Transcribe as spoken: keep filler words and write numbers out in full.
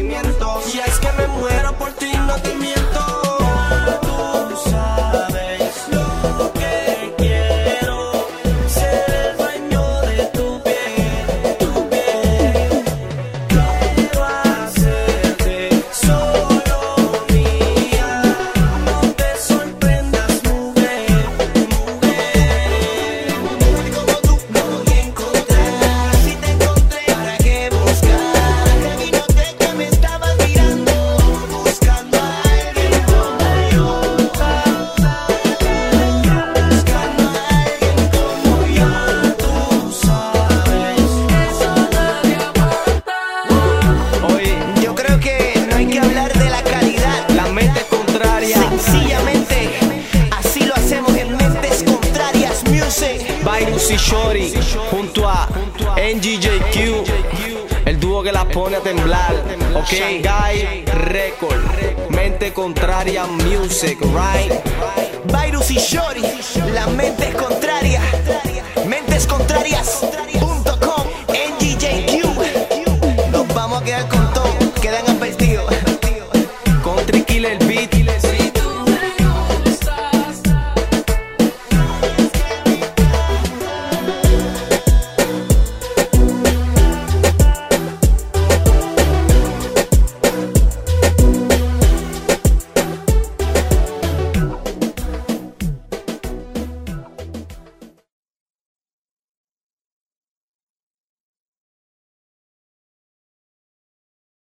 sentimiento. Y es que me muero por ti, no te miento. Tú sabes lo que quiero, ser el dueño de tu piel, tu piel. Quiero hacerte solo mía, no te sorprendas, mujer, mujer. Como tú no voy a encontrar, si te encontré, ¿para qué buscar? Y noté que me estabas mirando, buscando a alguien como yo, buscando a alguien como yo. Tú sabes, eso nadie aguanta. Oye, Yo creo que no hay que hablar de la calidad, la mente es contraria. sencillamente así lo hacemos en Mentes Contrarias Music. Virus y Shorty junto a N G J Q, el dúo que la pone a temblar. Ok, Shanghai Record, mente contraria music, right? Virus y Shorty, la mente es contraria, Mentes Contrarias.